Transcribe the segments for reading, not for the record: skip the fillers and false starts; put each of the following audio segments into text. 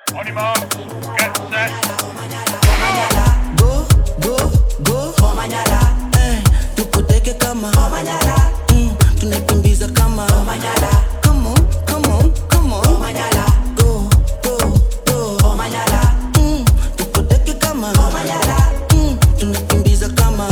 On your mark, get set. Go, go, go. Tukuteke kama tunakimbiza kama come on, come on, come on. Go, go, go. Tukuteke kama tunakimbiza kama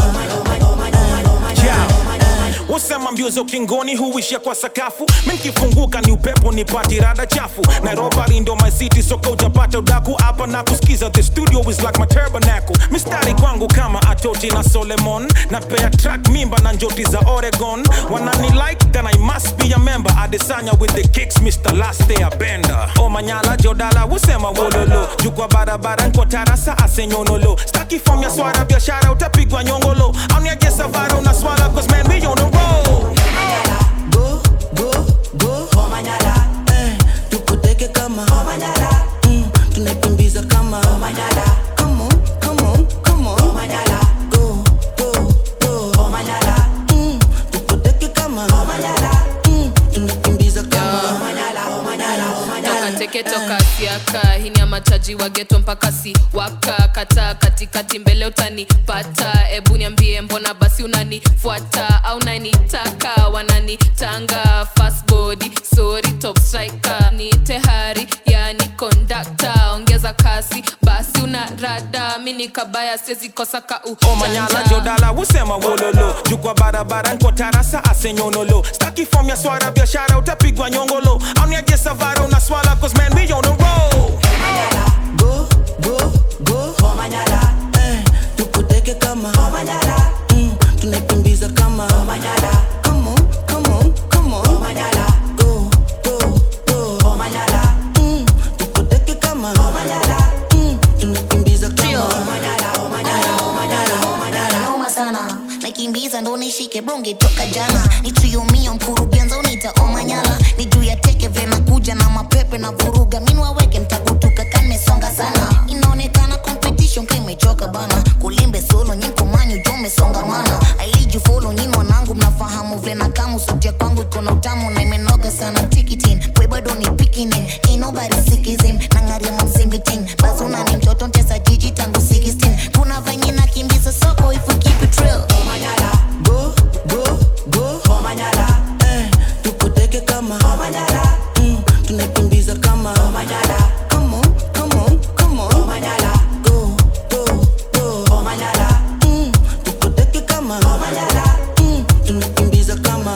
Wasema mbiozo kingoni huishia kwa sakafu. Minkifunguka ni upepo ni pati rada chafu. Nairobi ndo my city so utapata udaku. Hapa na kusikiza the studio is like my tabernacle. Mistari kwangu kama Atoti na Solomon. Napea track mimba na njoti za Oregon. Wanani like then I must be a member. Adesanya with the kicks Mr. Last Day Bender. Omanyala Jodala wasema wololo. Jukwa barabara nko tarasa asenyonolo. Staki form ya swara biashara utapigwa nyongolo. Auniaje savara unaswala cause man we on the road. Go, go, go. Tukuteke kama tunakimbiza kama come on, come on, come on. Go, go, go. Tukuteke kama tunakimbiza kama toka teke toka siaka. Hini ya mataji wa geto mpaka si waka. Kata katikati mbele utanipata. Ebu niambie mbona basi unanifuata au nanitaka. Wananitanga fast body sorry top striker. Niite hari yani conductor. Ongeza kasi basi unarada. Mini kabaya sezi kosa ka Omanyala Jodala wasema wololo. Jukwa barabara nko tarasa asenyonolo. Staki form ya swara biashara utapigwa nyongolo. Auniaje savara unaswala cause man we on the road. Go, go, go. Tukuteke kama tunakimbiza kama come on, come on, come on. Go, go, go. Tukuteke kama tunakimbiza kama noma sana nakimbiza ndo nishike bonge toka jana. Ni trio mio mkurugenza unita Omanyala. Ni juu ya teke vena kuja na mapepe na vuruga. Minwa weke mtakutuka kamesonga sana. Inaonekana competition kimechoka bana. Kulimbe solo nyinko manyu jome songa mana. I lead you follow nyinyi wanangu mnafahamu vena kamu. Sauti ya kwangu ikona utamu na imenoga sana. Ticketing, we bado ni picking in. Ain't nobody sick his him. Nangaria mamsimbiting. Bazuna ni mtoto ntesa jiji tangu 16. Kuna venye nakimbiza soko if we keep it real. go, go, go. Tukuteke kama tunakimbiza kama come on, come on, come on. Go, go, go. Tukuteke kama tunakimbiza kama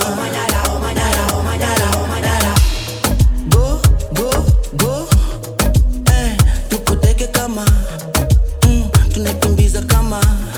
go, go, go. Tukuteke kama tunakimbiza kama